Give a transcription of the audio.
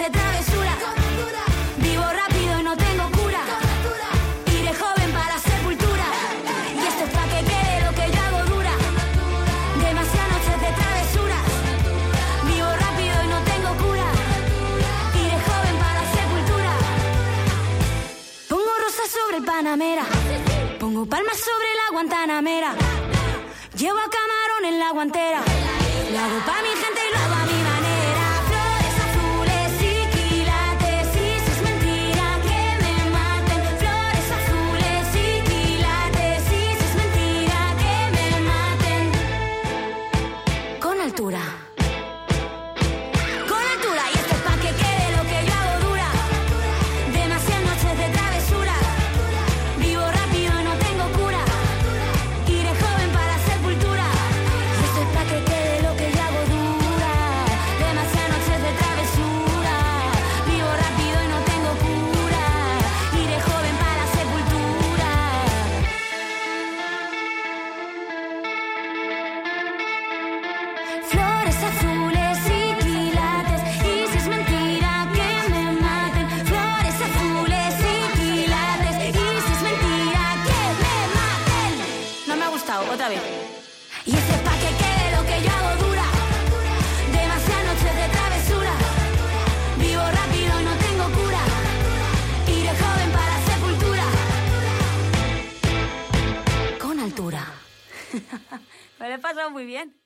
de travesura. Vivo rápido y no tengo cura. Iré joven para sepultura. Y esto es pa' que quede lo que yo hago dura. Demasiadas noches de travesura. Vivo rápido y no tengo cura. Iré joven para sepultura. Pongo rosas sobre el Panamera. Pongo palmas sobre la Guantanamera. Llevo a Camarón en la guantera. Lo hago pa' mi gente y lo hago a mi manera. Flores azules y quilates. Y si es mentira que me maten. Flores azules y quilates. Y si es mentira que me maten. Con altura. Con altura. Y esto es pa' que quede lo que yo hago dura. Demasiadas noches de travesura. Vivo rápido y no tengo cura. Iré joven para sepultura. Y esto es pa' que quede lo que yo hago dura. Demasiadas noches de travesura. Vivo rápido y no tengo cura. Iré joven para sepultura. Flores azules y quilates. Y si es mentira que me maten. Flores azules y quilates. Y si es mentira que me maten. No me ha gustado, otra vez. Y este es pa' que quede lo que yo hago dura. Demasiadas noches de travesura. Vivo rápido y no tengo cura. Iré joven para sepultura. Con altura. Me lo he pasado muy bien.